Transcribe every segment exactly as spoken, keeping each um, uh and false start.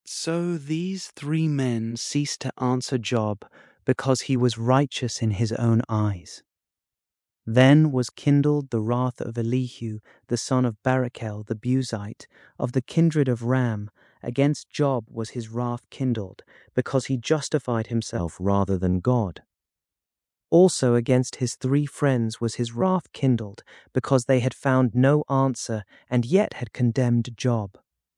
So these three men ceased to answer Job because he was righteous in his own eyes. Then was kindled the wrath of Elihu, the son of Barachel the Buzite, of the kindred of Ram. Against Job was his wrath kindled, because he justified himself rather than God. Also against his three friends was his wrath kindled, because they had found no answer, and yet had condemned Job.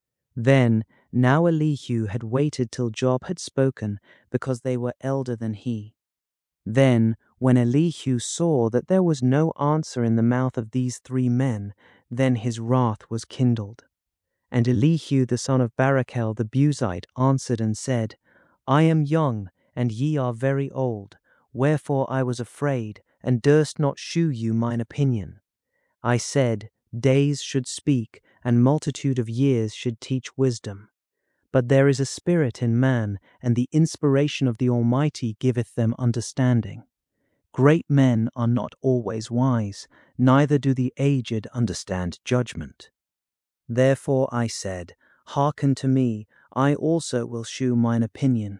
Then, now Elihu had waited till Job had spoken, because they were elder than he. Then, when Elihu saw that there was no answer in the mouth of these three men, then his wrath was kindled. And Elihu the son of Barachel the Buzite answered and said, I am young, and ye are very old, wherefore I was afraid, and durst not shew you mine opinion. I said, Days should speak, and multitude of years should teach wisdom. But there is a spirit in man, and the inspiration of the Almighty giveth them understanding. Great men are not always wise, neither do the aged understand judgment. Therefore I said, Hearken to me, I also will shew mine opinion.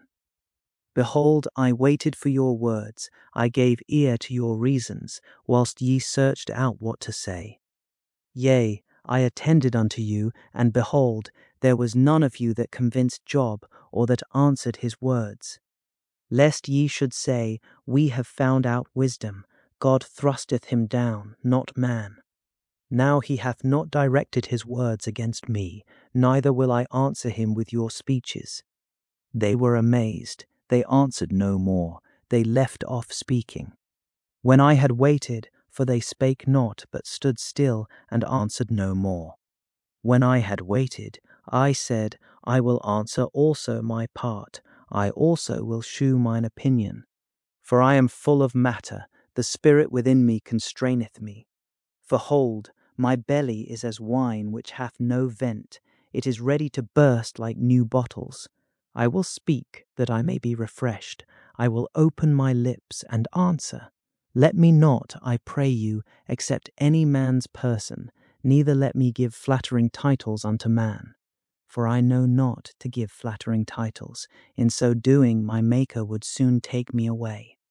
Behold, I waited for your words, I gave ear to your reasons, whilst ye searched out what to say. Yea, I attended unto you, and behold, there was none of you that convinced Job, or that answered his words. Lest ye should say, We have found out wisdom, God thrusteth him down, not man. Now he hath not directed his words against me, neither will I answer him with your speeches. They were amazed, they answered no more, they left off speaking. When I had waited, for they spake not, but stood still, and answered no more. When I had waited, I said, I will answer also my part, I also will shew mine opinion. For I am full of matter, the spirit within me constraineth me. For hold, my belly is as wine which hath no vent, it is ready to burst like new bottles. I will speak, that I may be refreshed, I will open my lips and answer. Let me not, I pray you, accept any man's person, neither let me give flattering titles unto man. For I know not to give flattering titles, in so doing my Maker would soon take me away.